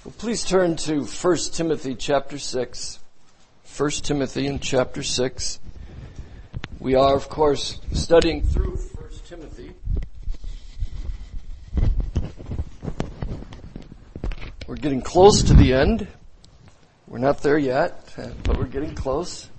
Well, please turn to 1 Timothy chapter 6. 1 Timothy in chapter 6. We are, of course, studying through 1 Timothy. We're getting close to the end. We're not there yet, but we're getting close.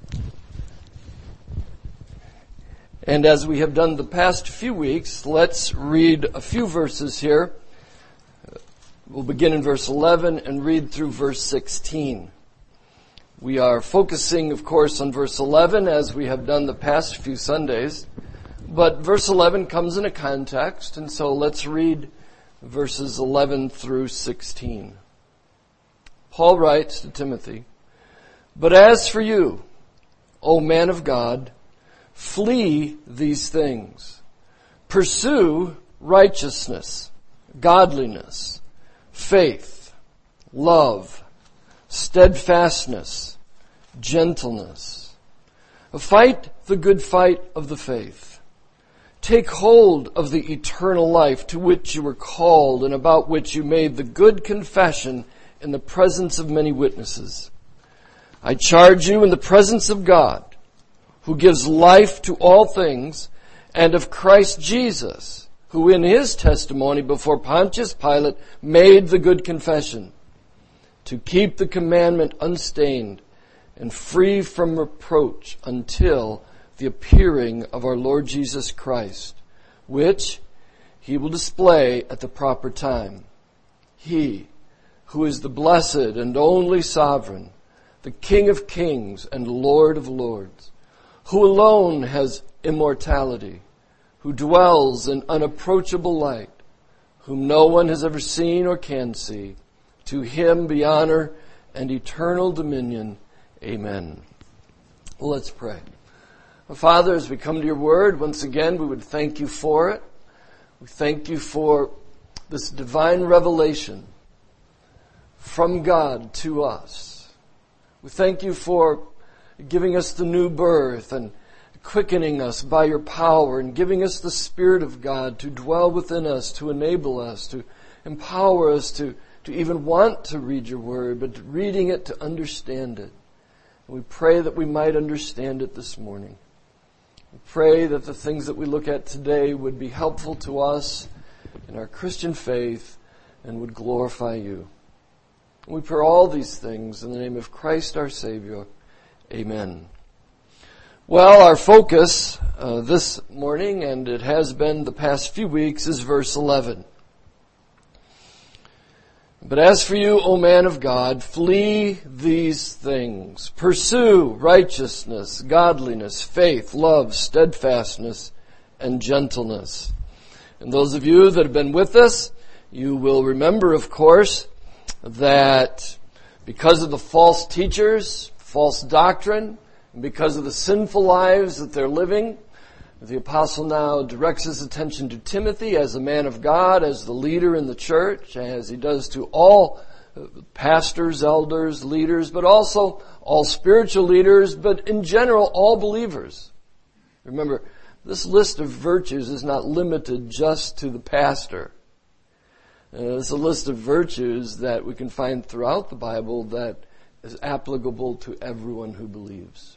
And as we have done the past few weeks, let's read a few verses here. We'll begin in verse 11 and read through verse 16. We are focusing, of course, on verse 11 as we have done the past few Sundays. But verse 11 comes in a context, and so let's read verses 11 through 16. Paul writes to Timothy, "But as for you, O man of God, flee these things. Pursue righteousness, godliness, faith, love, steadfastness, gentleness. Fight the good fight of the faith. Take hold of the eternal life to which you were called and about which you made the good confession in the presence of many witnesses. I charge you in the presence of God, who gives life to all things, and of Christ Jesus, who in his testimony before Pontius Pilate made the good confession, to keep the commandment unstained and free from reproach until the appearing of our Lord Jesus Christ, which he will display at the proper time. He, who is the blessed and only sovereign, the King of kings and Lord of lords, who alone has immortality, who dwells in unapproachable light, whom no one has ever seen or can see. To him be honor and eternal dominion. Amen." Well, let's pray. Father, as we come to your word, once again, we would thank you for it. We thank you for this divine revelation from God to us. We thank you for giving us the new birth and quickening us by your power and giving us the Spirit of God to dwell within us, to enable us, to empower us to even want to read your word, but reading it to understand it. And we pray that we might understand it this morning. We pray that the things that we look at today would be helpful to us in our Christian faith and would glorify you. And we pray all these things in the name of Christ our Savior. Amen. Well, our focus this morning, and it has been the past few weeks, is verse 11. "But as for you, O man of God, flee these things. Pursue righteousness, godliness, faith, love, steadfastness, and gentleness." And those of you that have been with us, you will remember, of course, that because of the false teachers, false doctrine, and because of the sinful lives that they're living, the apostle now directs his attention to Timothy as a man of God, as the leader in the church, as he does to all pastors, elders, leaders, but also all spiritual leaders, but in general, all believers. Remember, this list of virtues is not limited just to the pastor. It's a list of virtues that we can find throughout the Bible that is applicable to everyone who believes.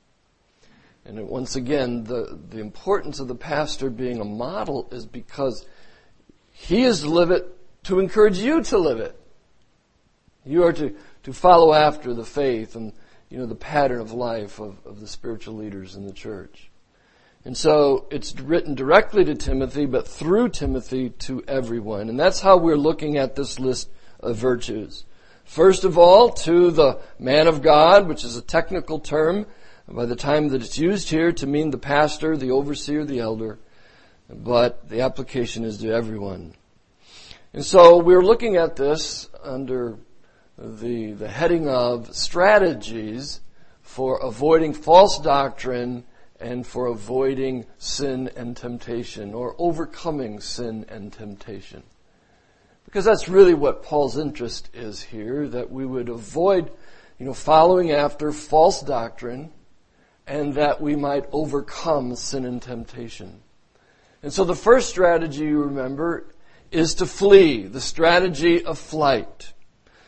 And once again, the importance of the pastor being a model is because he is to live it to encourage you to live it. You are to follow after the faith and, the pattern of life of the spiritual leaders in the church. And so it's written directly to Timothy, but through Timothy to everyone. And that's how we're looking at this list of virtues. First of all, to the man of God, which is a technical term by the time that it's used here to mean the pastor, the overseer, the elder, but the application is to everyone. And so we're looking at this under the heading of strategies for avoiding false doctrine and for avoiding sin and temptation, or overcoming sin and temptation. Because that's really what Paul's interest is here, that we would avoid, following after false doctrine, and that we might overcome sin and temptation. And so the first strategy, you remember, is to flee, the strategy of flight.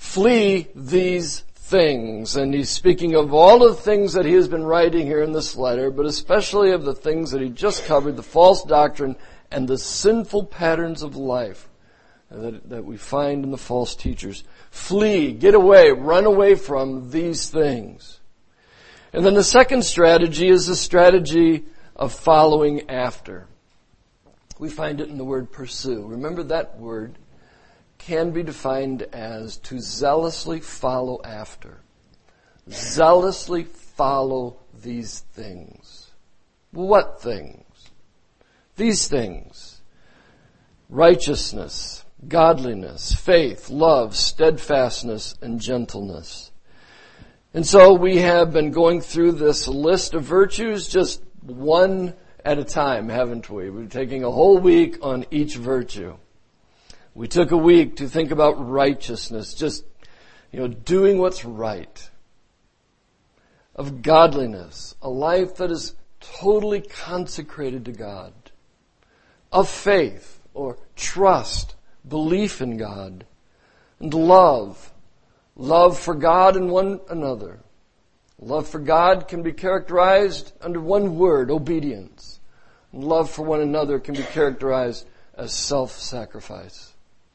flee these things. And he's speaking of all of the things that he has been writing here in this letter, but especially of the things that he just covered, the false doctrine and the sinful patterns of life that we find in the false teachers. Flee, get away, run away from these things. And then the second strategy is the strategy of following after. We find it in the word pursue. Remember, that word can be defined as to zealously follow after. Zealously follow these things. What things? These things. Righteousness, godliness, faith, love, steadfastness, and gentleness. And so we have been going through this list of virtues just one at a time, haven't we? We're taking a whole week on each virtue. We took a week to think about righteousness, just, doing what's right. Of godliness, a life that is totally consecrated to God. Of faith, or trust, belief in God. And love for God and one another. Love for God can be characterized under one word, obedience. And love for one another can be characterized as self-sacrifice.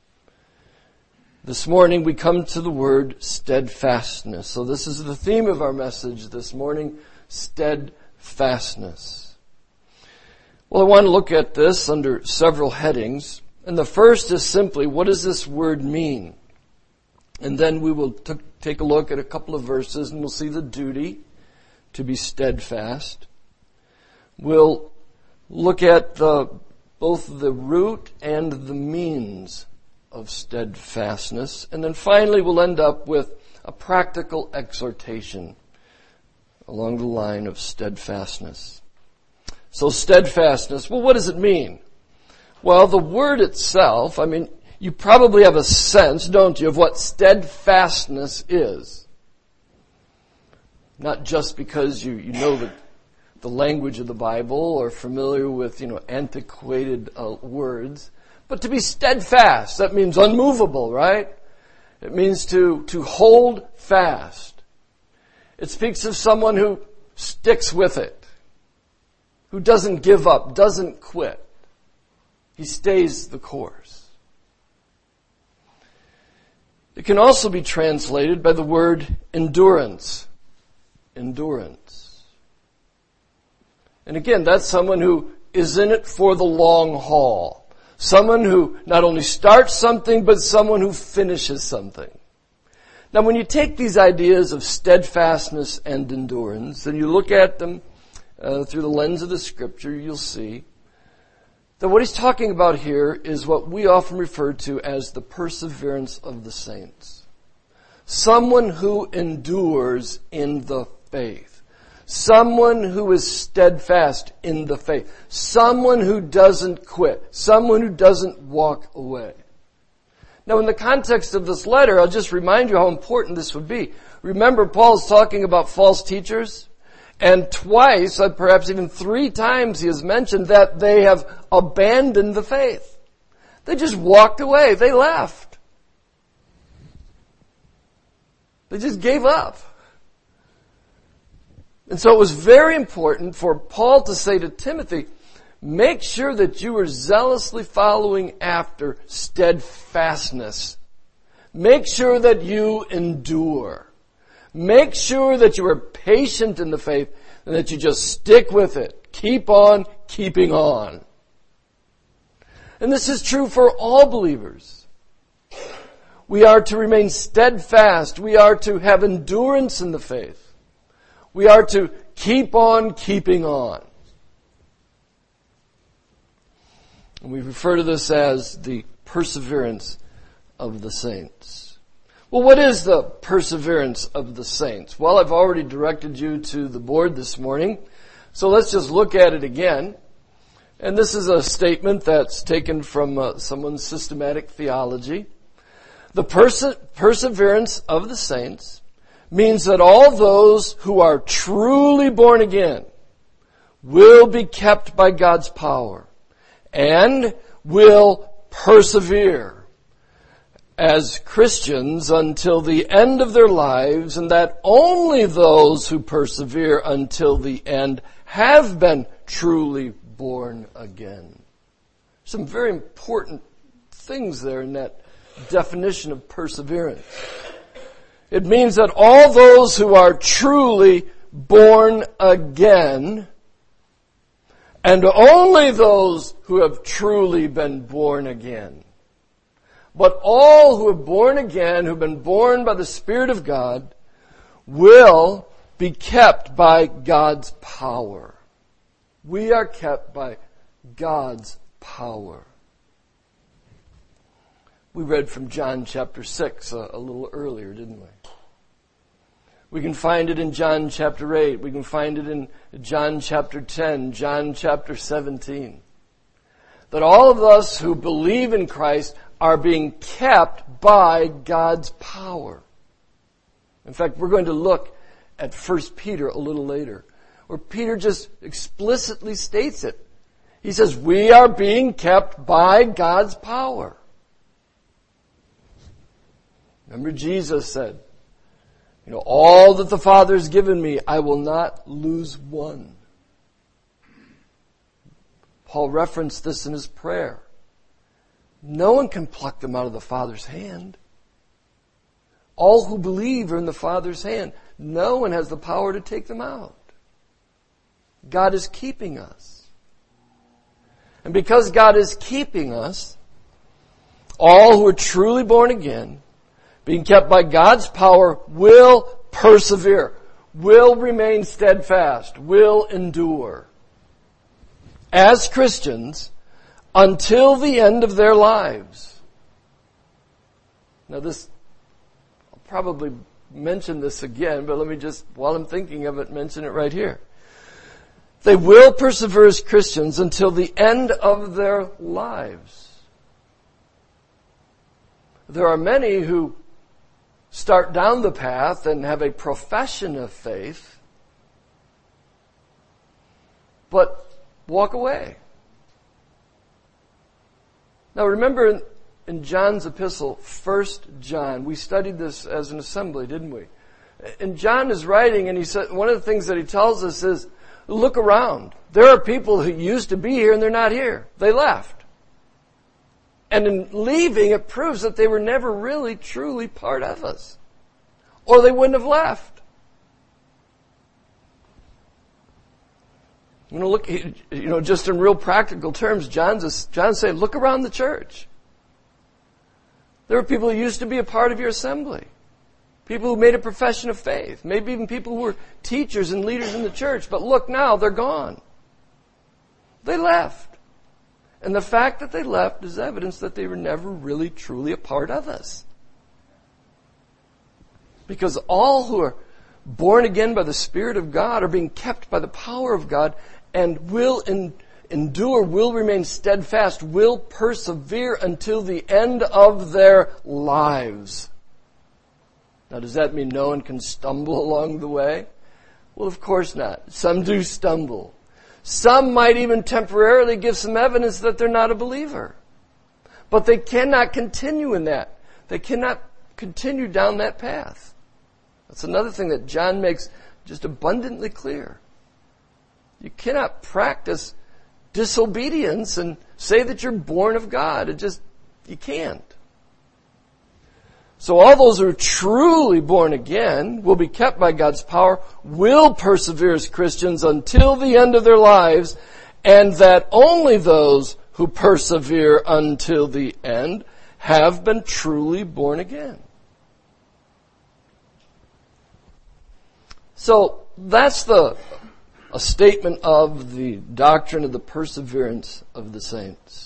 This morning we come to the word steadfastness. So this is the theme of our message this morning, steadfastness. Well, I want to look at this under several headings. And the first is simply, what does this word mean? And then we will take a look at a couple of verses and we'll see the duty to be steadfast. We'll look at both the root and the means of steadfastness. And then finally we'll end up with a practical exhortation along the line of steadfastness. So steadfastness, well, what does it mean? Well, the word itself, you probably have a sense, don't you, of what steadfastness is. Not just because you know the language of the Bible or familiar with, antiquated words, but to be steadfast, that means unmovable, right? It means to hold fast. It speaks of someone who sticks with it, who doesn't give up, doesn't quit. He stays the course. It can also be translated by the word endurance. Endurance. And again, that's someone who is in it for the long haul. Someone who not only starts something, but someone who finishes something. Now, when you take these ideas of steadfastness and endurance, and you look at them through the lens of the Scripture, you'll see that what he's talking about here is what we often refer to as the perseverance of the saints. Someone who endures in the faith. Someone who is steadfast in the faith. Someone who doesn't quit. Someone who doesn't walk away. Now, in the context of this letter, I'll just remind you how important this would be. Remember, Paul's talking about false teachers. And twice, perhaps even 3 times, he has mentioned that they have abandoned the faith. They just walked away. They left. They just gave up. And so it was very important for Paul to say to Timothy, make sure that you are zealously following after steadfastness. Make sure that you endure. Make sure that you are patient in the faith and that you just stick with it. Keep on keeping on. And this is true for all believers. We are to remain steadfast. We are to have endurance in the faith. We are to keep on keeping on. And we refer to this as the perseverance of the saints. Well, what is the perseverance of the saints? Well, I've already directed you to the board this morning, so let's just look at it again. And this is a statement that's taken from someone's systematic theology. The perseverance of the saints means that all those who are truly born again will be kept by God's power and will persevere as Christians until the end of their lives, and that only those who persevere until the end have been truly born again. Some very important things there in that definition of perseverance. It means that all those who are truly born again, and only those who have truly been born again, but all who have born again, who have been born by the Spirit of God, will be kept by God's power. We are kept by God's power. We read from John chapter 6 a little earlier, didn't we? We can find it in John chapter 8. We can find it in John chapter 10, John chapter 17. That all of us who believe in Christ are being kept by God's power. In fact, we're going to look at 1 Peter a little later, where Peter just explicitly states it. He says, we are being kept by God's power. Remember Jesus said, all that the Father has given me, I will not lose one. Paul referenced this in his prayer. No one can pluck them out of the Father's hand. All who believe are in the Father's hand. No one has the power to take them out. God is keeping us. And because God is keeping us, all who are truly born again, being kept by God's power, will persevere, will remain steadfast, will endure as Christians until the end of their lives. Now I'll probably mention this again, but let me just, while I'm thinking of it, mention it right here. They will persevere as Christians until the end of their lives. There are many who start down the path and have a profession of faith, but walk away. Now remember in John's epistle, 1 John, we studied this as an assembly, didn't we? And John is writing and he said, one of the things that he tells us is, look around. There are people who used to be here and they're not here. They left. And in leaving, it proves that they were never really, truly part of us. Or they wouldn't have left. Look, just in real practical terms, John's saying, look around the church. There were people who used to be a part of your assembly. People who made a profession of faith. Maybe even people who were teachers and leaders in the church. But look now, they're gone. They left. And the fact that they left is evidence that they were never really, truly a part of us. Because all who are born again by the Spirit of God are being kept by the power of God and will endure, will remain steadfast, will persevere until the end of their lives. Now, does that mean no one can stumble along the way? Well, of course not. Some do stumble. Some might even temporarily give some evidence that they're not a believer. But they cannot continue in that. They cannot continue down that path. That's another thing that John makes just abundantly clear. You cannot practice disobedience and say that you're born of God. You can't. So all those who are truly born again will be kept by God's power, will persevere as Christians until the end of their lives, and that only those who persevere until the end have been truly born again. So that's a statement of the doctrine of the perseverance of the saints.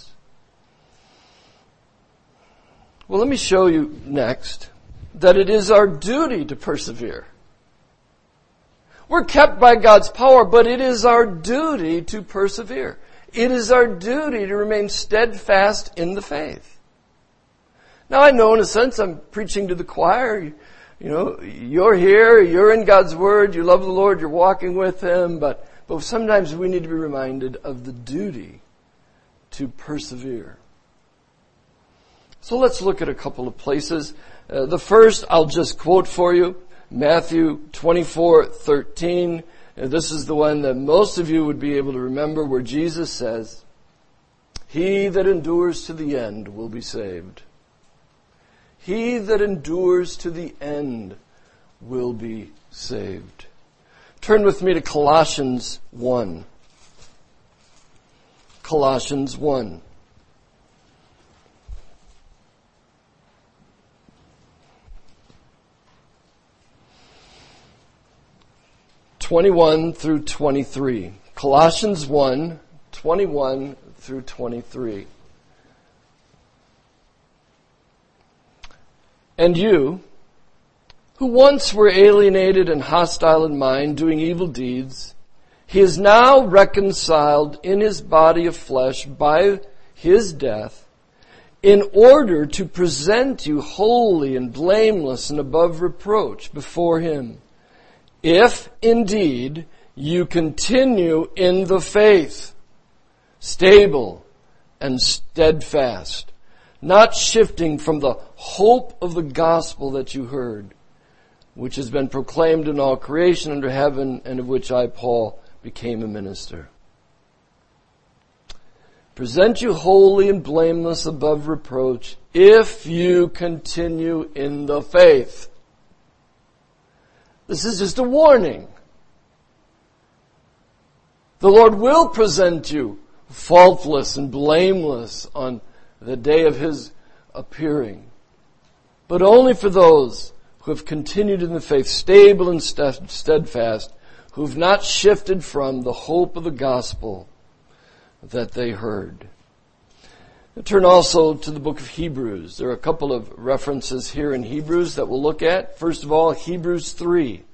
Well, let me show you next that it is our duty to persevere. We're kept by God's power, but it is our duty to persevere. It is our duty to remain steadfast in the faith. Now, I know in a sense I'm preaching to the choir. You're here, you're in God's Word, you love the Lord, you're walking with Him, but sometimes we need to be reminded of the duty to persevere. So let's look at a couple of places. The first I'll just quote for you, Matthew 24:13. This is the one that most of you would be able to remember, where Jesus says, "He that endures to the end will be saved." He that endures to the end will be saved. Turn with me to Colossians 1. Colossians 1. (21 through 23). Colossians 1, 21 through 23. "And you, who once were alienated and hostile in mind, doing evil deeds, he is now reconciled in his body of flesh by his death, in order to present you holy and blameless and above reproach before him, if indeed you continue in the faith, stable and steadfast, not shifting from the hope of the gospel that you heard, which has been proclaimed in all creation under heaven, and of which I, Paul, became a minister. Present you holy and blameless above reproach, if you continue in the faith." This is just a warning. The Lord will present you faultless and blameless on the day of his appearing, but only for those who have continued in the faith, stable and steadfast, who have not shifted from the hope of the gospel that they heard. Turn also to the book of Hebrews. There are a couple of references here in Hebrews that we'll look at. First of all, Hebrews 3.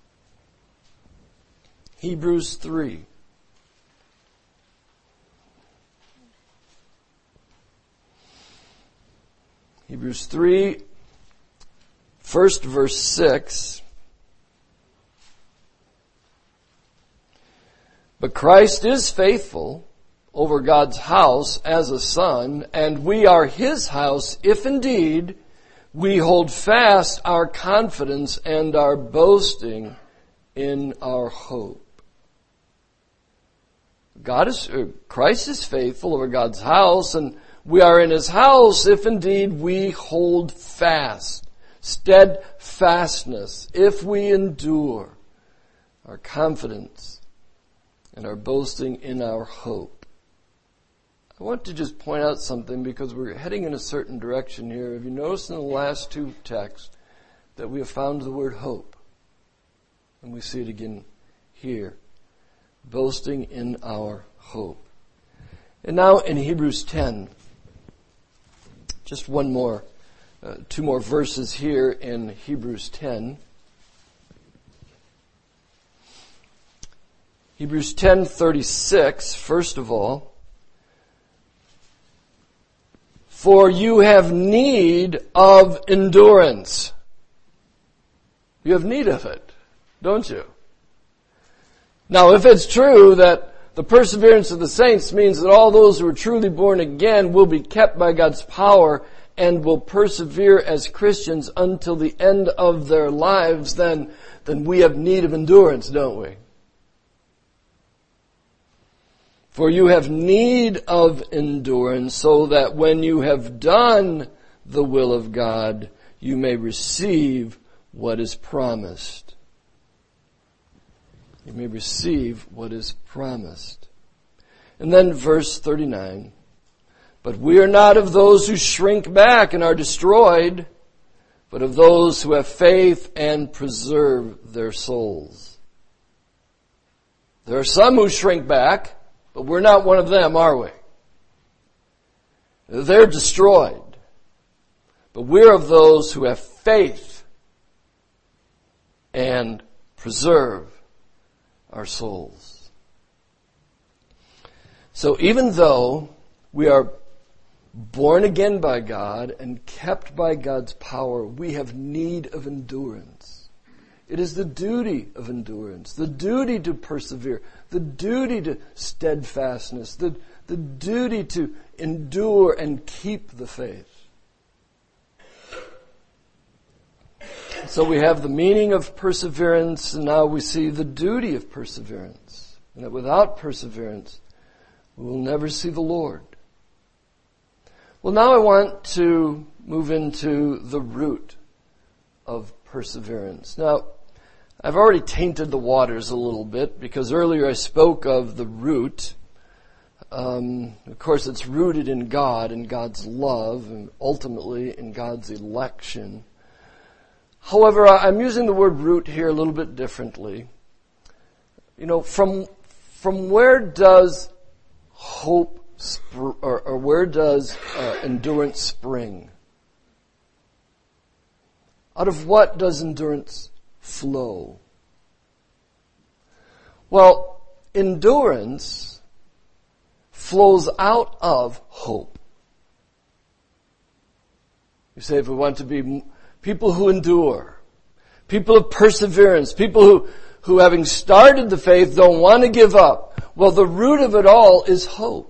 Hebrews 3. Hebrews 3, first verse 6. "But Christ is faithful over God's house as a son, and we are his house if indeed we hold fast our confidence and our boasting in our hope." Christ is faithful over God's house, and we are in his house if indeed we hold fast, steadfastness, if we endure our confidence and our boasting in our hope. I want to just point out something, because we're heading in a certain direction here. Have you noticed in the last two texts that we have found the word hope? And we see it again here. Boasting in our hope. And now in Hebrews 10, just one more, two more verses here in Hebrews 10. Hebrews 10:36, first of all. "For you have need of endurance." You have need of it, don't you? Now, if it's true that the perseverance of the saints means that all those who are truly born again will be kept by God's power and will persevere as Christians until the end of their lives, then we have need of endurance, don't we? "For you have need of endurance, so that when you have done the will of God, you may receive what is promised." You may receive what is promised. And then verse 39. "But we are not of those who shrink back and are destroyed, but of those who have faith and preserve their souls." There are some who shrink back, but we're not one of them, are we? They're destroyed. But we're of those who have faith and preserve our souls. So even though we are born again by God and kept by God's power, we have need of endurance. It is the duty of endurance, the duty to persevere, the duty to steadfastness, the duty to endure and keep the faith. So we have the meaning of perseverance, and now we see the duty of perseverance. And that without perseverance, we will never see the Lord. Well, now I want to move into the root of perseverance. Now, I've already tainted the waters a little bit because earlier I spoke of the root. Of course, it's rooted in God and God's love and ultimately in God's election. However, I'm using the word root here a little bit differently. From where does hope or where does endurance spring? Out of what does endurance flow? Well, endurance flows out of hope. You say if we want to be people who endure, people of perseverance, people who having started the faith don't want to give up. Well, the root of it all is hope.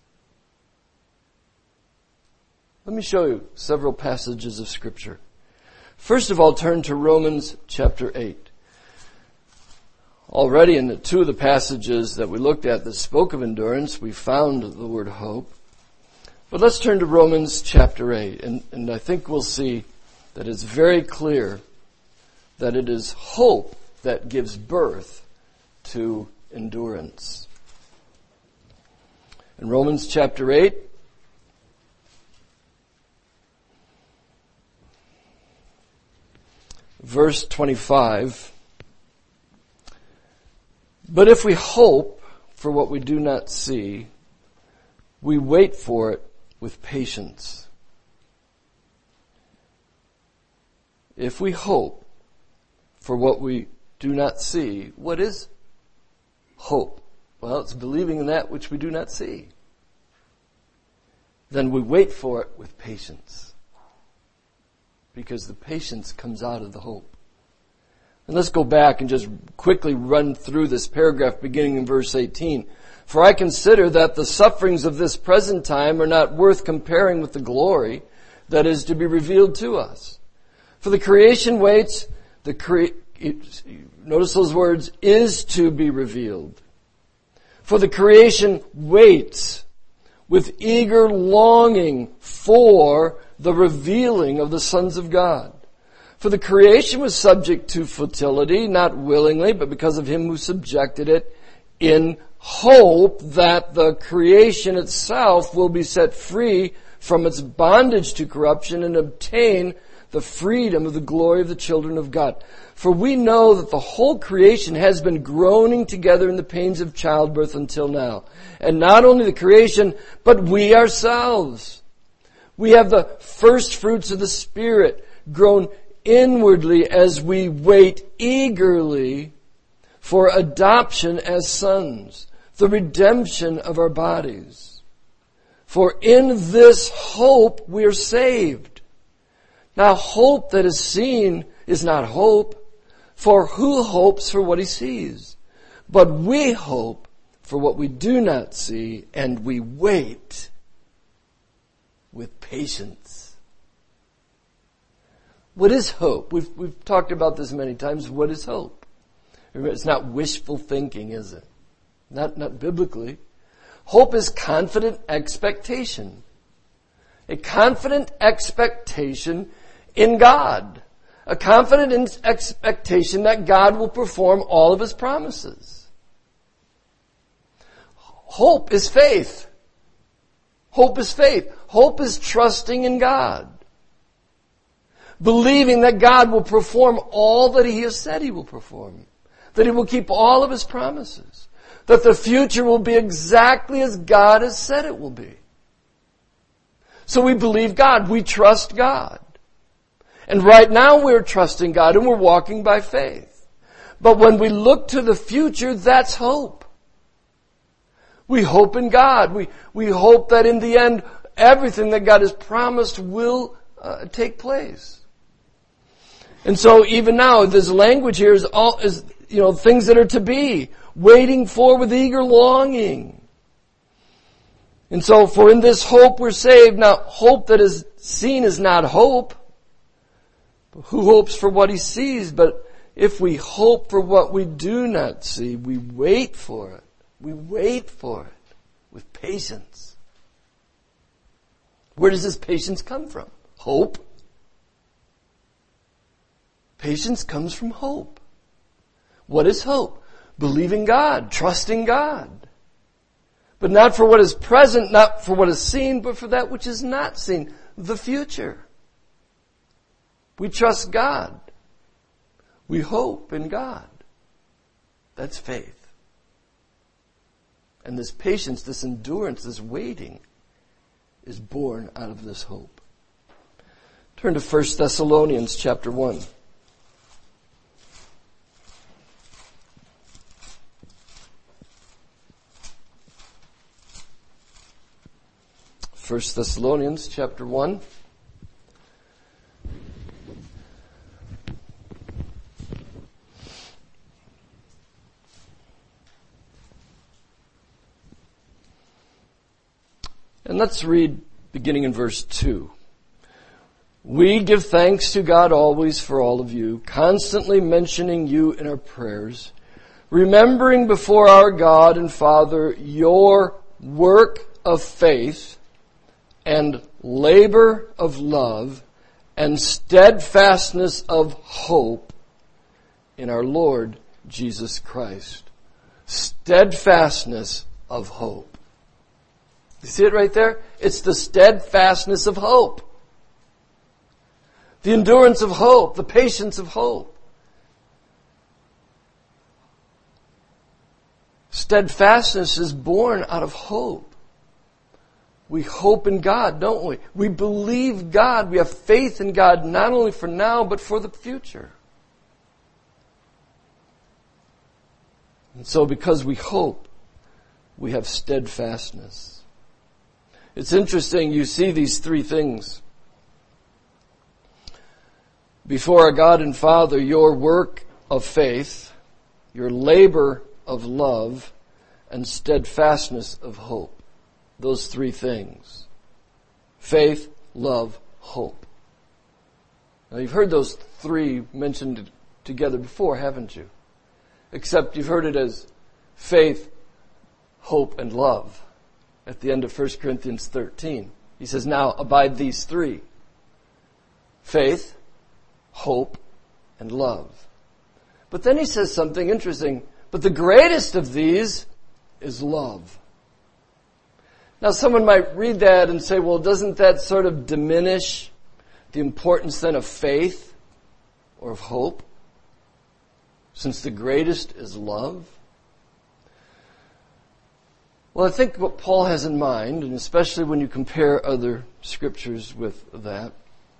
Let me show you several passages of Scripture. First of all, turn to Romans chapter 8. Already in two of the passages that we looked at that spoke of endurance, we found the word hope. But let's turn to Romans chapter 8, and I think we'll see that it's very clear that it is hope that gives birth to endurance. In Romans chapter 8, verse 25, but if we hope for what we do not see, we wait for it with patience. If we hope for what we do not see, what is hope? Well, it's believing in that which we do not see. Then we wait for it with patience, because the patience comes out of the hope. And let's go back and just quickly run through this paragraph beginning in verse 18. For I consider that the sufferings of this present time are not worth comparing with the glory that is to be revealed to us. For the creation waits, notice those words, is to be revealed. For the creation waits with eager longing for the revealing of the sons of God. For the creation was subject to futility, not willingly, but because of him who subjected it, in hope that the creation itself will be set free from its bondage to corruption and obtain the freedom of the glory of the children of God. For we know that the whole creation has been groaning together in the pains of childbirth until now. And not only the creation, but we ourselves. We have the first fruits of the Spirit grown inwardly as we wait eagerly for adoption as sons, the redemption of our bodies. For in this hope we are saved. Now hope that is seen is not hope, for who hopes for what he sees? But we hope for what we do not see, and we wait with patience. What is hope? We've talked about this many times. What is hope? It's not wishful thinking, is it? Not biblically. Hope is confident expectation. A confident expectation in God. A confident expectation that God will perform all of his promises. Hope is faith. Hope is faith. Hope is trusting in God. Believing that God will perform all that he has said he will perform. That he will keep all of his promises. That the future will be exactly as God has said it will be. So we believe God. We trust God. And right now we're trusting God and we're walking by faith. But when we look to the future, that's hope. We hope in God. We hope that in the end, everything that God has promised will take place. And so even now, this language here is things that are to be, waiting for with eager longing. And so, for in this hope we're saved. Now, hope that is seen is not hope. Who hopes for what he sees? But if we hope for what we do not see, we wait for it. We wait for it with patience. Where does this patience come from? Hope. Patience comes from hope. What is hope? Believing God, trusting God. But not for what is present, not for what is seen, but for that which is not seen, the future. We trust God. We hope in God. That's faith. And this patience, this endurance, this waiting is born out of this hope. Turn to 1 Thessalonians chapter 1. 1 Thessalonians chapter 1. And let's read beginning in verse 2. We give thanks to God always for all of you, constantly mentioning you in our prayers, remembering before our God and Father your work of faith and labor of love and steadfastness of hope in our Lord Jesus Christ. Steadfastness of hope. You see it right there? It's the steadfastness of hope. The endurance of hope, the patience of hope. Steadfastness is born out of hope. We hope in God, don't we? We believe God. We have faith in God, not only for now, but for the future. And so because we hope, we have steadfastness. It's interesting, you see these three things. Before our God and Father, your work of faith, your labor of love, and steadfastness of hope. Those three things. Faith, love, hope. Now you've heard those three mentioned together before, haven't you? Except you've heard it as faith, hope, and love. At the end of 1 Corinthians 13. He says, now abide these three. Faith, hope, and love. But then he says something interesting. But the greatest of these is love. Now someone might read that and say, well, doesn't that sort of diminish the importance then of faith or of hope? Since the greatest is love? Well, I think what Paul has in mind, and especially when you compare other scriptures with that,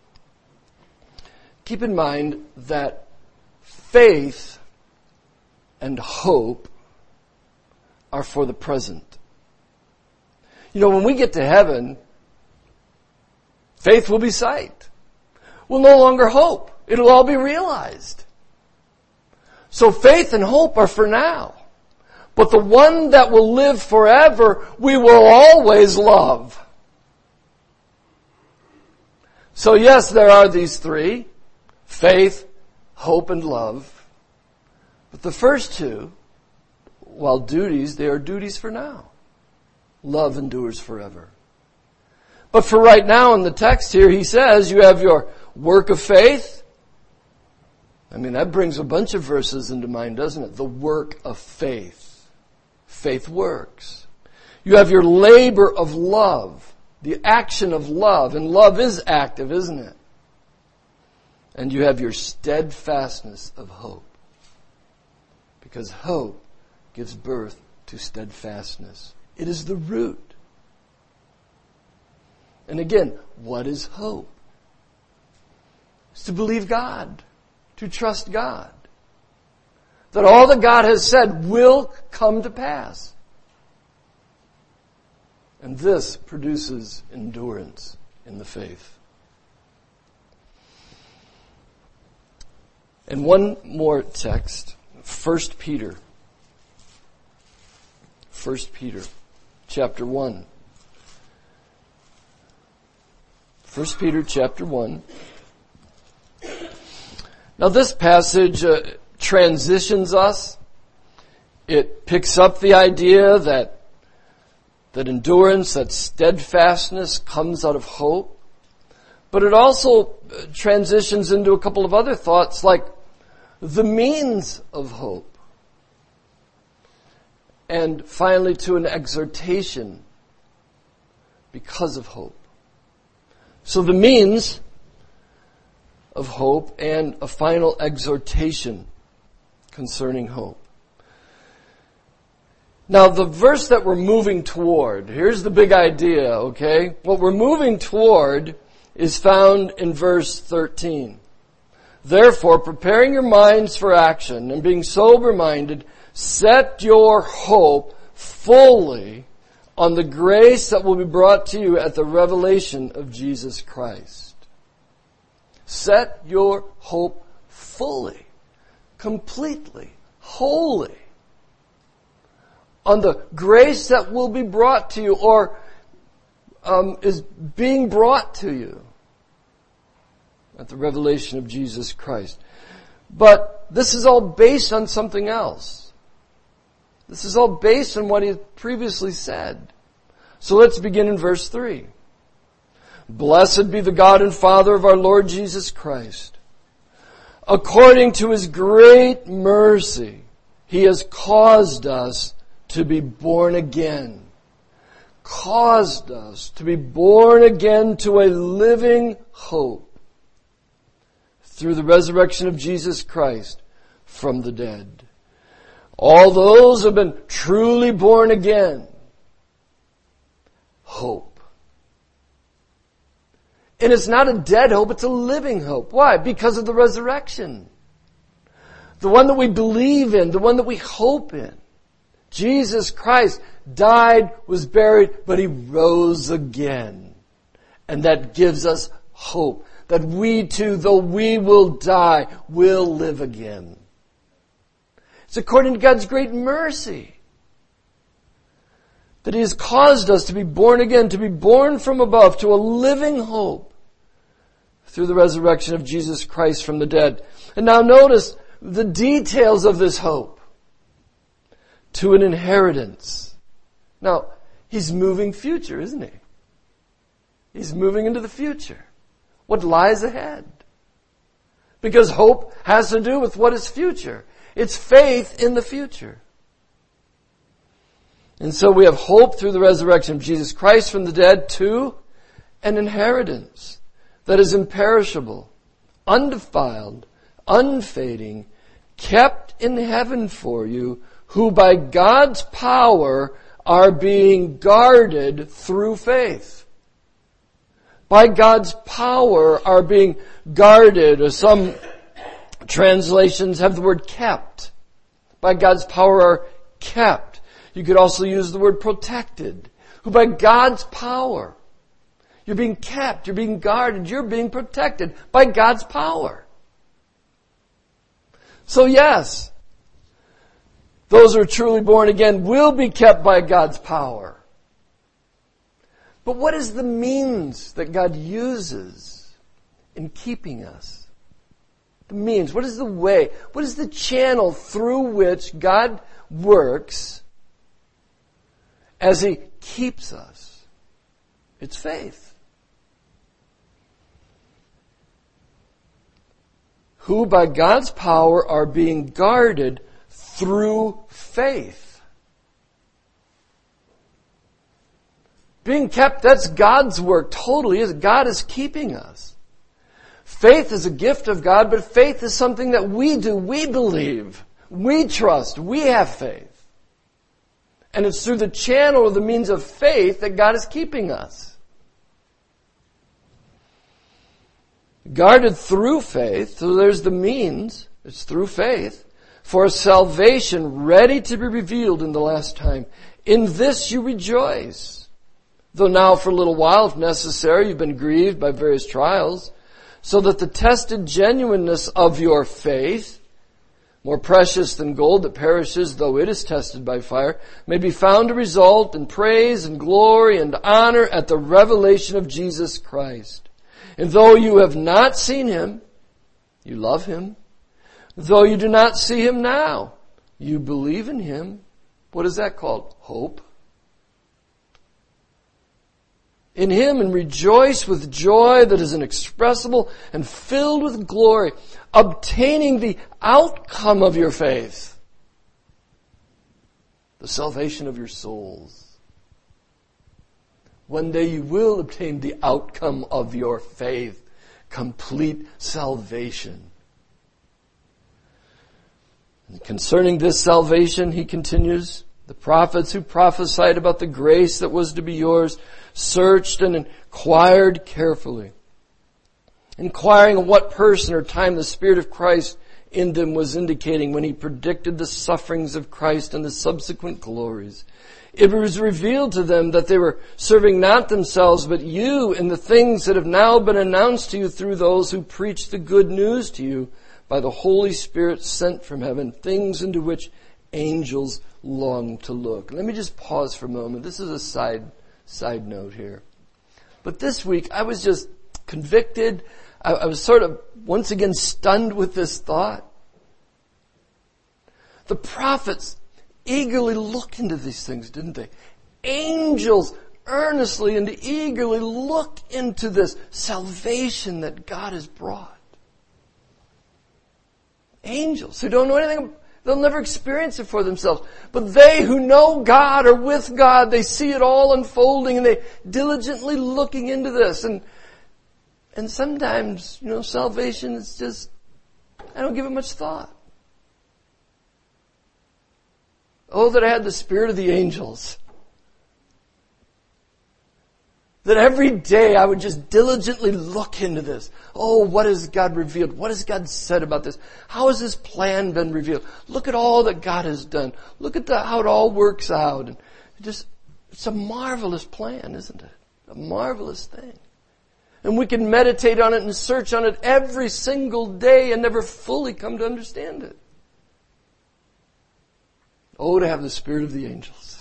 keep in mind that faith and hope are for the present. You know, when we get to heaven, faith will be sight. We'll no longer hope. It'll all be realized. So faith and hope are for now. But the one that will live forever, we will always love. So yes, there are these three, faith, hope, and love. But the first two, while duties, they are duties for now. Love endures forever. But for right now in the text here, he says you have your work of faith. I mean, that brings a bunch of verses into mind, doesn't it? The work of faith. Faith works. You have your labor of love, the action of love, and love is active, isn't it? And you have your steadfastness of hope. Because hope gives birth to steadfastness. It is the root. And again, what is hope? It's to believe God, to trust God. That all that God has said will come to pass. And this produces endurance in the faith. And one more text, 1 Peter. 1 Peter chapter 1. 1 Peter chapter 1. Now this passage transitions us. It picks up the idea that endurance, that steadfastness comes out of hope. But it also transitions into a couple of other thoughts like the means of hope. And finally to an exhortation because of hope. So the means of hope and a final exhortation concerning hope. Now the verse that we're moving toward, here's the big idea, okay? What we're moving toward is found in verse 13. Therefore, preparing your minds for action and being sober-minded, set your hope fully on the grace that will be brought to you at the revelation of Jesus Christ. Set your hope fully, completely, wholly on the grace that will be brought to you or is being brought to you at the revelation of Jesus Christ. But this is all based on something else. This is all based on what he previously said. So let's begin in verse 3. Blessed be the God and Father of our Lord Jesus Christ. According to his great mercy, he has caused us to be born again. Caused us to be born again to a living hope through the resurrection of Jesus Christ from the dead. All those who have been truly born again, hope. And it's not a dead hope, it's a living hope. Why? Because of the resurrection. The one that we believe in, the one that we hope in. Jesus Christ died, was buried, but he rose again. And that gives us hope that we too, though we will die, will live again. It's according to God's great mercy that he has caused us to be born again, to be born from above to a living hope through the resurrection of Jesus Christ from the dead. And now notice the details of this hope. To an inheritance. Now, he's moving future, isn't he? He's moving into the future. What lies ahead? Because hope has to do with what is future. It's faith in the future. And so we have hope through the resurrection of Jesus Christ from the dead to an inheritance that is imperishable, undefiled, unfading, kept in heaven for you, who by God's power are being guarded through faith. By God's power are being guarded, or some translations have the word kept. By God's power are kept. You could also use the word protected. Who by God's power, you're being kept, you're being guarded, you're being protected by God's power. So yes, those who are truly born again will be kept by God's power. But what is the means that God uses in keeping us? The means. What is the way? What is the channel through which God works as he keeps us? It's faith. Who by God's power are being guarded through faith. Being kept, that's God's work totally. God is keeping us. Faith is a gift of God, but faith is something that we do. We believe. We trust. We have faith. And it's through the channel or the means of faith that God is keeping us. Guarded through faith, so there's the means. It's through faith. For salvation ready to be revealed in the last time. In this you rejoice. Though now for a little while, if necessary, you've been grieved by various trials, so that the tested genuineness of your faith, more precious than gold that perishes though it is tested by fire, may be found to result in praise and glory and honor at the revelation of Jesus Christ. And though you have not seen him, you love him. Though you do not see him now, you believe in him. What is that called? Hope. In him and rejoice with joy that is inexpressible and filled with glory, obtaining the outcome of your faith, the salvation of your souls. One day you will obtain the outcome of your faith, complete salvation. And concerning this salvation, he continues, the prophets who prophesied about the grace that was to be yours searched and inquired carefully, inquiring of what person or time the Spirit of Christ in them was indicating when he predicted the sufferings of Christ and the subsequent glories. It was revealed to them that they were serving not themselves but you in the things that have now been announced to you through those who preach the good news to you by the Holy Spirit sent from heaven, things into which angels long to look. Let me just pause for a moment. This is a side note here. But this week I was just convicted. I was sort of once again stunned with this thought. The prophets eagerly looked into these things, didn't they? Angels earnestly and eagerly look into this salvation that God has brought. Angels who don't know anything, they'll never experience it for themselves. But they who know God are with God, they see it all unfolding and they diligently looking into this. And sometimes, salvation is just, I don't give it much thought. Oh, that I had the spirit of the angels. That every day I would just diligently look into this. Oh, what has God revealed? What has God said about this? How has His plan been revealed? Look at all that God has done. Look at how it all works out. And it's a marvelous plan, isn't it? A marvelous thing. And we can meditate on it and search on it every single day and never fully come to understand it. Oh, to have the spirit of the angels.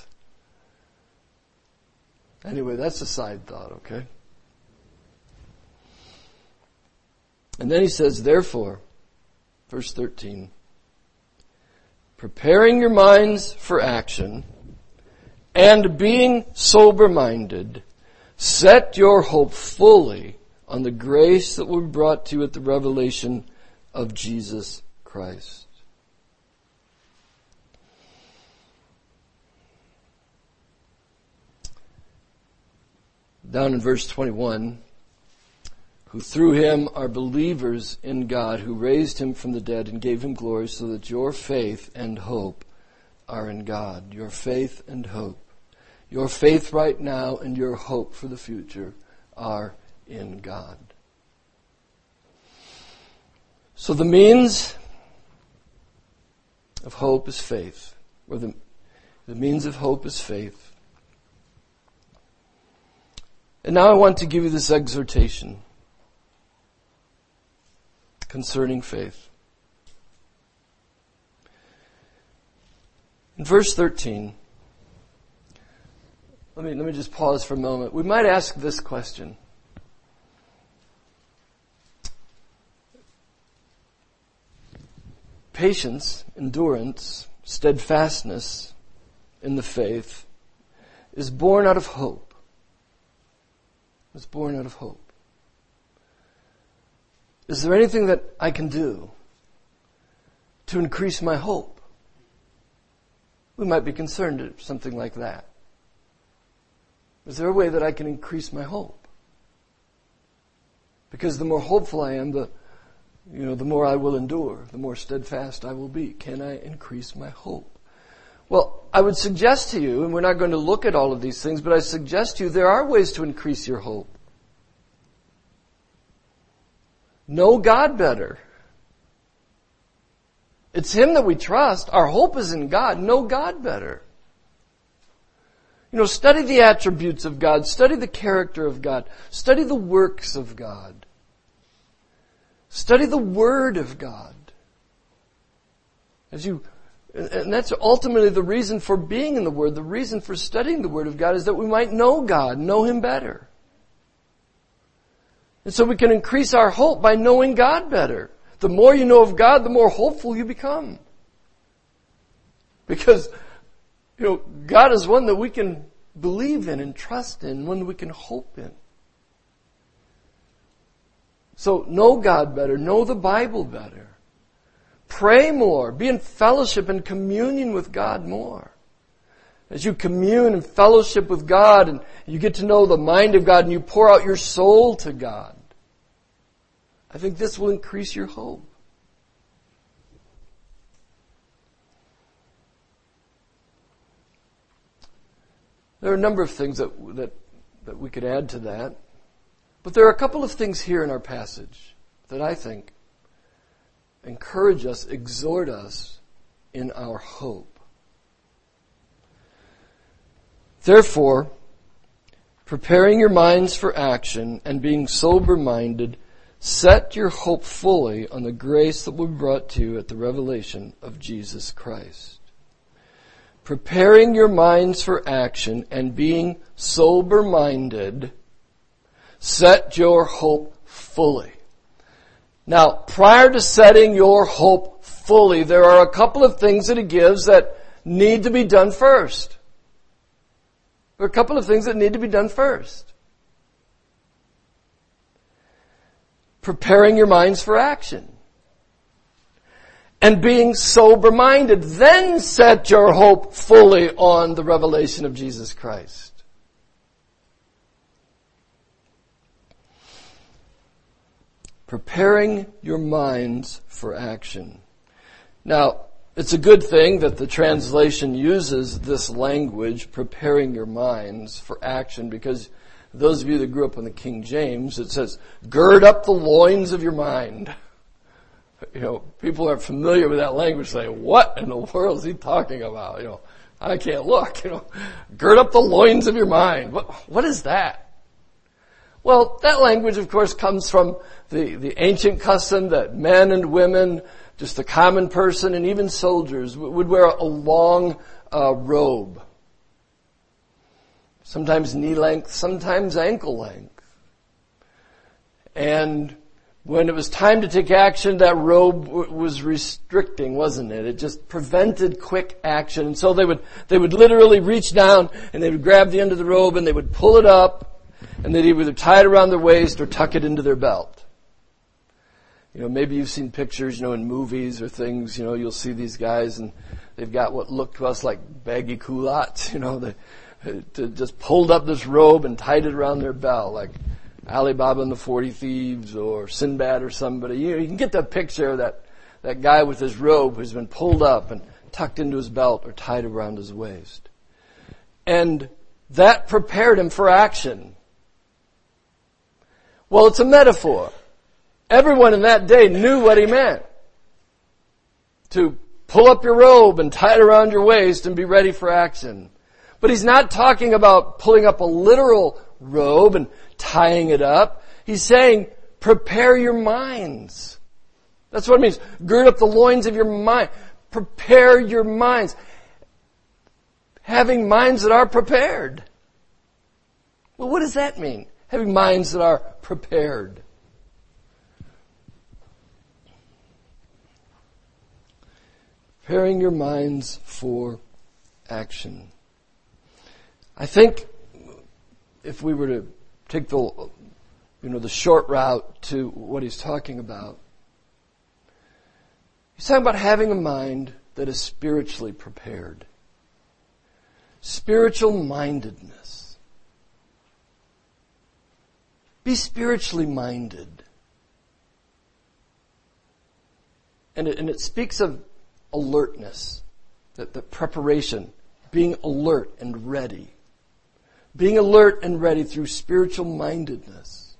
Anyway, that's a side thought, okay? And then he says, therefore, verse 13, preparing your minds for action and being sober-minded, set your hope fully on the grace that will be brought to you at the revelation of Jesus Christ. Down in verse 21, who through him are believers in God, who raised him from the dead and gave him glory, so that your faith and hope are in God. Your faith and hope. Your faith right now and your hope for the future are in God. So the means of hope is faith. Or the means of hope is faith. And now I want to give you this exhortation concerning faith. In verse 13, let me just pause for a moment. We might ask this question. Patience, endurance, steadfastness in the faith is born out of hope. It's born out of hope. Is there anything that I can do to increase my hope? We might be concerned at something like that. Is there a way that I can increase my hope? Because the more hopeful I am, the more I will endure, the more steadfast I will be. Can I increase my hope? Well, I would suggest to you, and we're not going to look at all of these things, but I suggest to you there are ways to increase your hope. Know God better. It's Him that we trust. Our hope is in God. Know God better. Study the attributes of God. Study the character of God. Study the works of God. Study the Word of God. And that's ultimately the reason for being in the Word. The reason for studying the Word of God is that we might know God, know Him better. And so we can increase our hope by knowing God better. the more you know of God, the more hopeful you become. Because, God is one that we can believe in and trust in, one that we can hope in. So know God better, know the Bible better. Pray more, be in fellowship and communion with God more. As you commune and fellowship with God and you get to know the mind of God and you pour out your soul to God, I think this will increase your hope. There are a number of things that we could add to that. But there are a couple of things here in our passage that I think encourage us, exhort us in our hope. Therefore, preparing your minds for action and being sober-minded, set your hope fully on the grace that will be brought to you at the revelation of Jesus Christ. Preparing your minds for action and being sober-minded, set your hope fully. Now, prior to setting your hope fully, there are a couple of things that it gives that need to be done first. There are a couple of things that need to be done first. Preparing your minds for action. And being sober-minded. Then set your hope fully on the revelation of Jesus Christ. Preparing your minds for action. Now, it's a good thing that the translation uses this language, preparing your minds for action, because those of you that grew up in the King James, it says, gird up the loins of your mind. People are familiar with that language say, what in the world is he talking about? I can't look, gird up the loins of your mind. What is that? Well, that language, of course, comes from the ancient custom that men and women, just the common person and even soldiers, would wear a long robe. Sometimes knee length, sometimes ankle length. And when it was time to take action, that robe was restricting, wasn't it? It just prevented quick action. And so they would literally reach down and they would grab the end of the robe and they would pull it up and they'd either tie it around their waist or tuck it into their belt. Maybe you've seen pictures, in movies or things, you'll see these guys and they've got what look to us like baggy culottes, they just pulled up this robe and tied it around their belt, like Alibaba and the 40 Thieves or Sinbad or somebody. You can get that picture of that guy with his robe who's been pulled up and tucked into his belt or tied around his waist. And that prepared him for action. Well, it's a metaphor. Everyone in that day knew what he meant. To pull up your robe and tie it around your waist and be ready for action. But he's not talking about pulling up a literal robe and tying it up. He's saying, prepare your minds. That's what it means. Gird up the loins of your mind. Prepare your minds. Having minds that are prepared. Well, what does that mean? Having minds that are prepared. Preparing your minds for action. I think if we were to take the short route to what he's talking about, he's talking about having a mind that is spiritually prepared. Spiritual mindedness. Be spiritually minded. And it speaks of alertness, that the preparation, being alert and ready. Being alert and ready through spiritual mindedness.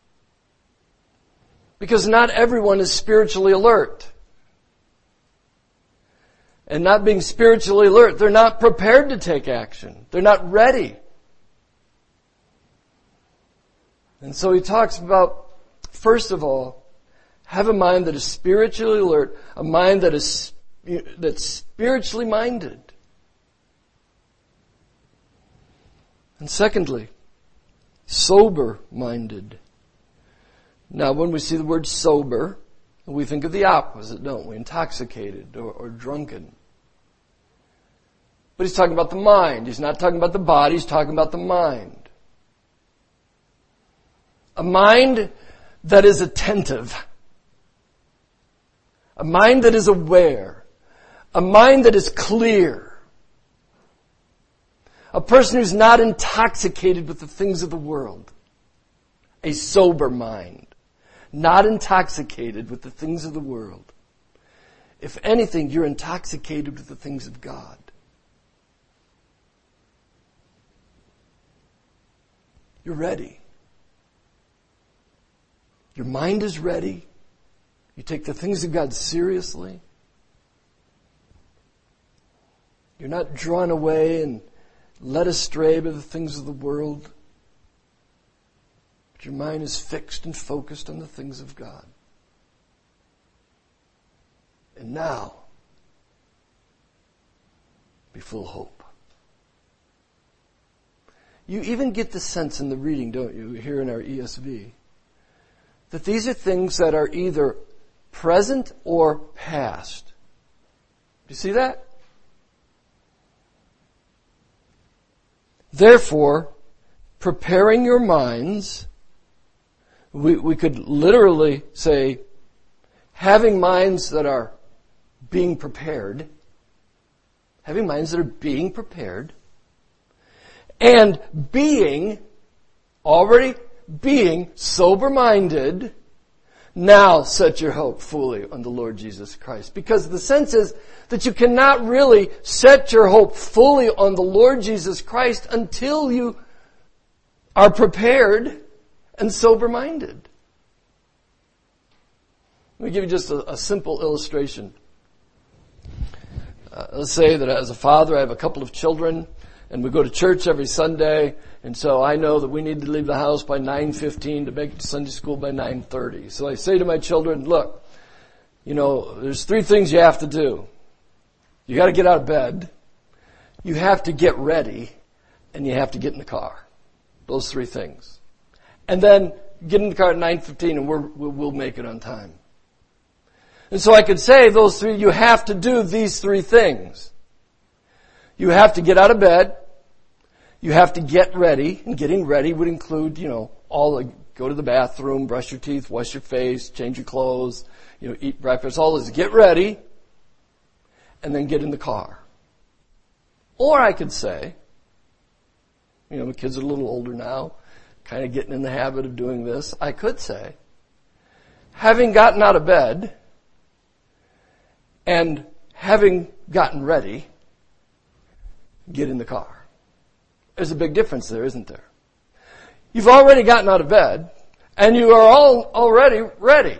Because not everyone is spiritually alert. And not being spiritually alert, they're not prepared to take action. They're not ready. And so he talks about, first of all, have a mind that is spiritually alert, a mind that's spiritually minded. And secondly, sober-minded. Now, when we see the word sober, We think of the opposite, don't we? Intoxicated or drunken. But he's talking about the mind. He's not talking about the body. He's talking about the mind. A mind that is attentive. A mind that is aware. A mind that is clear. A person who's not intoxicated with the things of the world. A sober mind. Not intoxicated with the things of the world. If anything, you're intoxicated with the things of God. You're ready. Your mind is ready. You take the things of God seriously. You're not drawn away and led astray by the things of the world. But your mind is fixed and focused on the things of God. And now, be full of hope. You even get the sense in the reading, don't you, here in our ESV, that these are things that are either present or past. Do you see that? Therefore, preparing your minds, we could literally say, having minds that are being prepared, having minds that are being prepared, and already being sober-minded, now set your hope fully on the Lord Jesus Christ. Because the sense is that you cannot really set your hope fully on the Lord Jesus Christ until you are prepared and sober-minded. Let me give you just a simple illustration. Let's say that as a father I have a couple of children, and we go to church every Sunday, and so I know that we need to leave the house by 9:15 to make it to Sunday school by 9:30. So I say to my children, look, there's 3 things you have to do. You got to get out of bed, you have to get ready, and you have to get in the car. Those 3 things. And then get in the car at 9:15 and we'll make it on time. And so I could say those 3, you have to do these 3 things. You have to get out of bed. You have to get ready. And getting ready would include, go to the bathroom, brush your teeth, wash your face, change your clothes, eat breakfast, all this. Get ready. And then get in the car. Or I could say, my kids are a little older now, kind of getting in the habit of doing this. I could say, having gotten out of bed and having gotten ready, get in the car. There's a big difference there, isn't there? You've already gotten out of bed, and you are all already ready.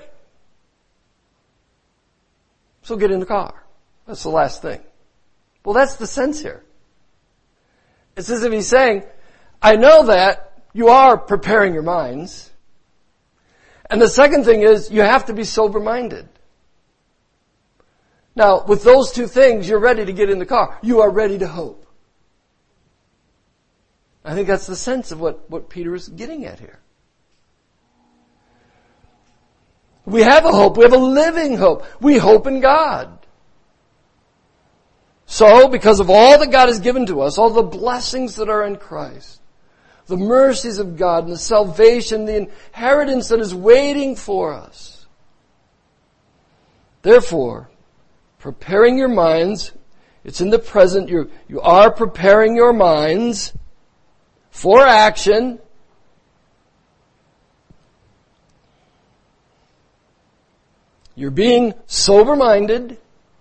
So get in the car. That's the last thing. Well, that's the sense here. It's as if he's saying, I know that you are preparing your minds. And the second thing is, you have to be sober-minded. Now, with those 2 things, you're ready to get in the car. You are ready to hope. I think that's the sense of what Peter is getting at here. We have a hope. We have a living hope. We hope in God. So, because of all that God has given to us, all the blessings that are in Christ, the mercies of God and the salvation, the inheritance that is waiting for us. Therefore, preparing your minds, it's in the present, you are preparing your minds for action. You're being sober-minded.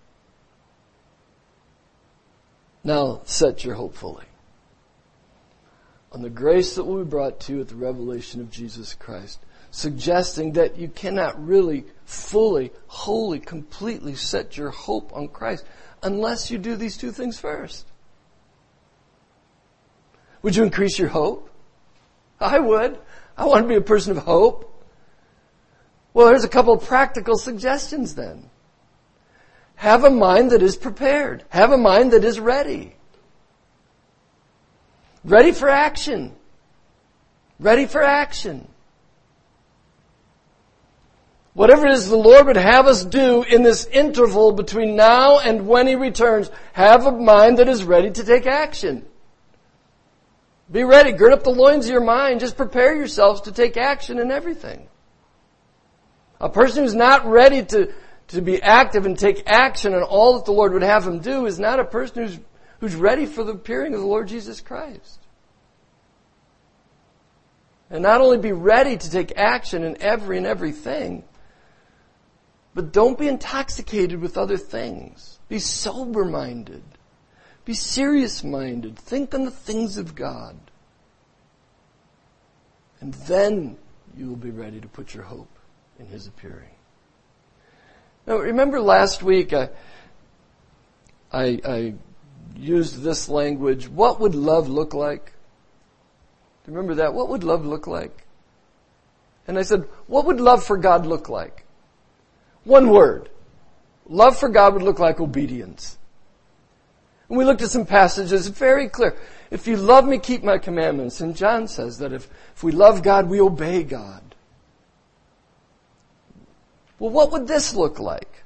Now set your hope fully on the grace that will be brought to you at the revelation of Jesus Christ, suggesting that you cannot really fully, wholly, completely set your hope on Christ unless you do these 2 things first. Would you increase your hope? I would. I want to be a person of hope. Well, here's a couple of practical suggestions then. Have a mind that is prepared. Have a mind that is ready. Ready for action. Ready for action. Whatever it is the Lord would have us do in this interval between now and when He returns, have a mind that is ready to take action. Be ready. Gird up the loins of your mind. Just prepare yourselves to take action in everything. A person who's not ready to be active and take action in all that the Lord would have him do is not a person who's ready for the appearing of the Lord Jesus Christ. And not only be ready to take action in everything, but don't be intoxicated with other things. Be sober-minded. Be serious-minded. Think on the things of God. And then you will be ready to put your hope in His appearing. Now, remember last week I used this language. What would love look like? Do you remember that? What would love look like? And I said, what would love for God look like? One word. Love for God would look like obedience. And we looked at some passages, very clear. If you love me, keep my commandments. And John says that if we love God, we obey God. Well, what would this look like?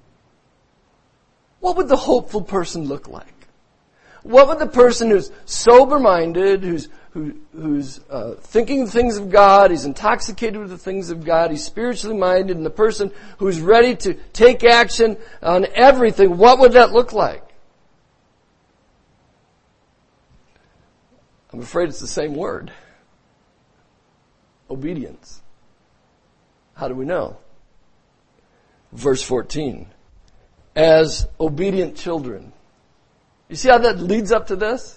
What would the hopeful person look like? What would the person who's sober-minded, who's thinking the things of God, he's intoxicated with the things of God, he's spiritually minded, and the person who's ready to take action on everything, what would that look like? I'm afraid it's the same word. Obedience. How do we know? Verse 14. As obedient children. You see how that leads up to this?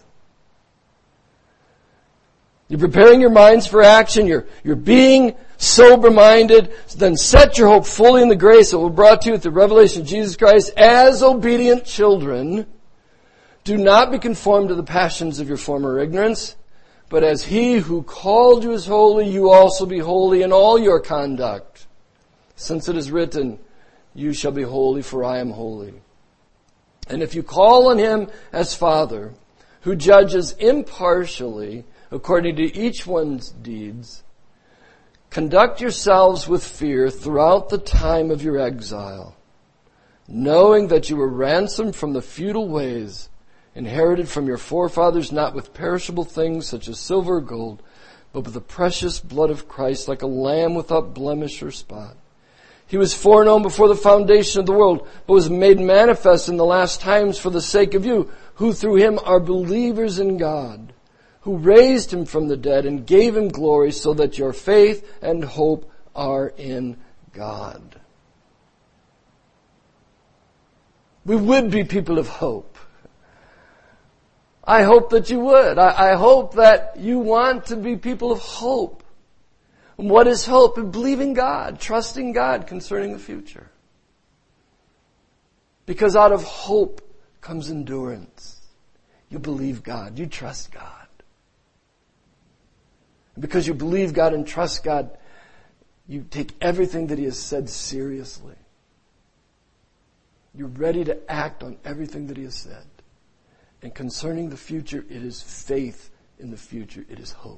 You're preparing your minds for action. You're being sober-minded. Then set your hope fully in the grace that will be brought to you at the revelation of Jesus Christ. As obedient children, do not be conformed to the passions of your former ignorance, but as He who called you is holy, you also be holy in all your conduct. Since it is written, you shall be holy, for I am holy. And if you call on Him as Father, who judges impartially according to each one's deeds, conduct yourselves with fear throughout the time of your exile, knowing that you were ransomed from the futile ways inherited from your forefathers, not with perishable things such as silver or gold, but with the precious blood of Christ, like a lamb without blemish or spot. He was foreknown before the foundation of the world, but was made manifest in the last times for the sake of you, who through Him are believers in God, who raised Him from the dead and gave Him glory, so that your faith and hope are in God. We would be people of hope. I hope that you would. I hope that you want to be people of hope. And what is hope? Believing God, trusting God concerning the future. Because out of hope comes endurance. You believe God. You trust God. And because you believe God and trust God, you take everything that He has said seriously. You're ready to act on everything that He has said. And concerning the future, it is faith in the future. It is hope.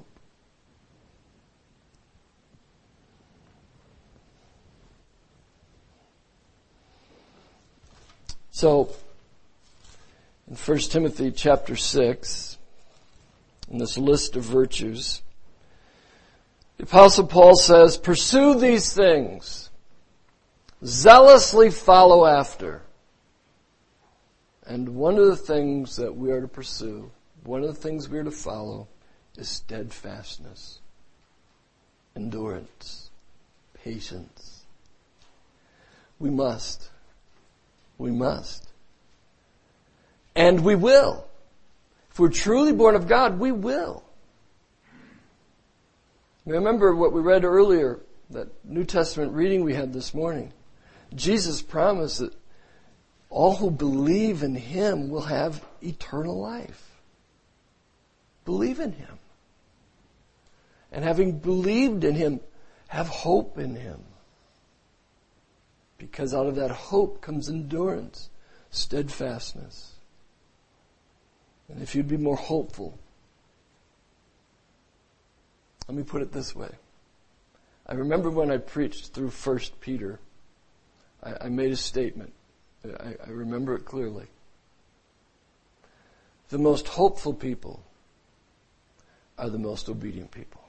So, in 1 Timothy chapter 6, in this list of virtues, the Apostle Paul says, pursue these things, zealously follow after. And one of the things that we are to pursue, one of the things we are to follow, is steadfastness, endurance, patience. We must. We must. And we will. If we're truly born of God, we will. Remember what we read earlier, that New Testament reading we had this morning. Jesus promised that all who believe in Him will have eternal life. Believe in Him. And having believed in Him, have hope in Him. Because out of that hope comes endurance, steadfastness. And if you'd be more hopeful, let me put it this way. I remember when I preached through 1 Peter, I made a statement. I remember it clearly. The most hopeful people are the most obedient people.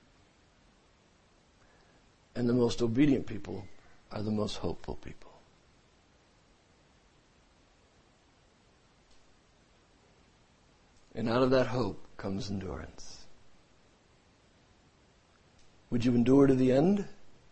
And the most obedient people are the most hopeful people. And out of that hope comes endurance. Would you endure to the end?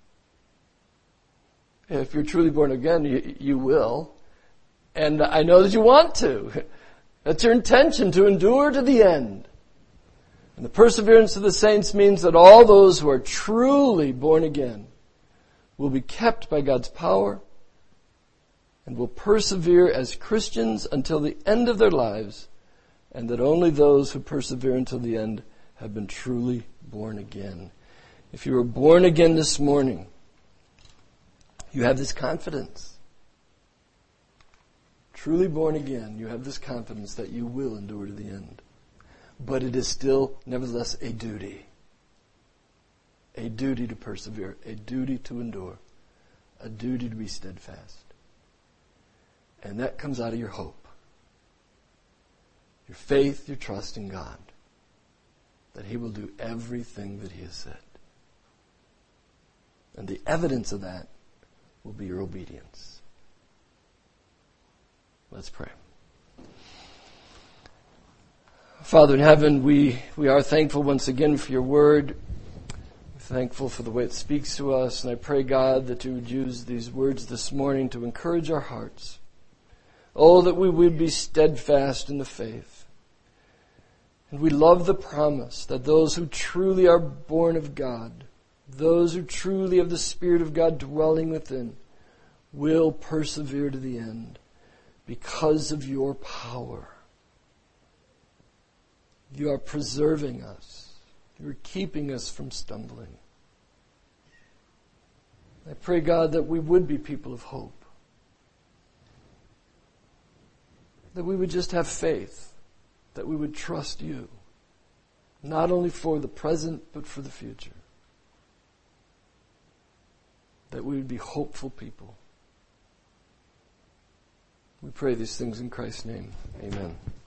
If you're truly born again, you will. And I know that you want to. That's your intention, to endure to the end. And the perseverance of the saints means that all those who are truly born again will be kept by God's power and will persevere as Christians until the end of their lives, and that only those who persevere until the end have been truly born again. If you were born again this morning, you have this confidence. Truly born again, you have this confidence that you will endure to the end. But it is still, nevertheless, a duty. A duty to persevere, a duty to endure, a duty to be steadfast. And that comes out of your hope. Your faith, your trust in God, that He will do everything that He has said. And the evidence of that will be your obedience. Let's pray. Father in heaven, we are thankful once again for your word. We're thankful for the way it speaks to us. And I pray, God, that you would use these words this morning to encourage our hearts. Oh, that we would be steadfast in the faith. And we love the promise that those who truly are born of God, those who truly have the Spirit of God dwelling within, will persevere to the end because of your power. You are preserving us. You are keeping us from stumbling. I pray, God, that we would be people of hope. That we would just have faith. That we would trust you. Not only for the present, but for the future. That we would be hopeful people. We pray these things in Christ's name. Amen.